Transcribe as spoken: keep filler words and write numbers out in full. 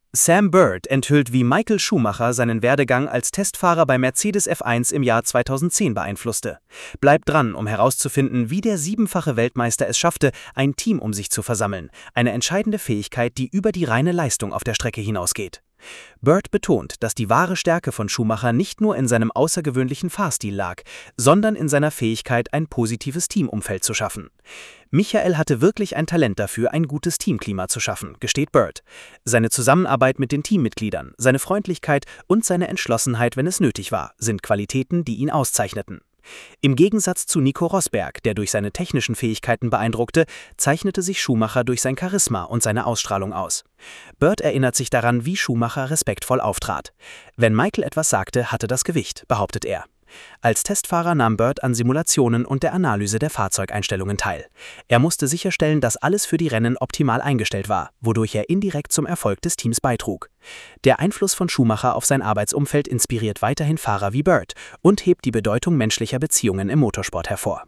Sam Bird enthüllt, wie Michael Schumacher seinen Werdegang als Testfahrer bei Mercedes F eins im Jahr zweitausendzehn beeinflusste. Bleibt dran, um herauszufinden, wie der siebenfache Weltmeister es schaffte, ein Team um sich zu versammeln. Eine entscheidende Fähigkeit, die über die reine Leistung auf der Strecke hinausgeht. Bird betont, dass die wahre Stärke von Schumacher nicht nur in seinem außergewöhnlichen Fahrstil lag, sondern in seiner Fähigkeit, ein positives Teamumfeld zu schaffen. Michael hatte wirklich ein Talent dafür, ein gutes Teamklima zu schaffen, gesteht Bird. Seine Zusammenarbeit mit den Teammitgliedern, seine Freundlichkeit und seine Entschlossenheit, wenn es nötig war, sind Qualitäten, die ihn auszeichneten. Im Gegensatz zu Nico Rosberg, der durch seine technischen Fähigkeiten beeindruckte, zeichnete sich Schumacher durch sein Charisma und seine Ausstrahlung aus. Bird erinnert sich daran, wie Schumacher respektvoll auftrat. Wenn Michael etwas sagte, hatte das Gewicht, behauptet er. Als Testfahrer nahm Bird an Simulationen und der Analyse der Fahrzeugeinstellungen teil. Er musste sicherstellen, dass alles für die Rennen optimal eingestellt war, wodurch er indirekt zum Erfolg des Teams beitrug. Der Einfluss von Schumacher auf sein Arbeitsumfeld inspiriert weiterhin Fahrer wie Bird und hebt die Bedeutung menschlicher Beziehungen im Motorsport hervor.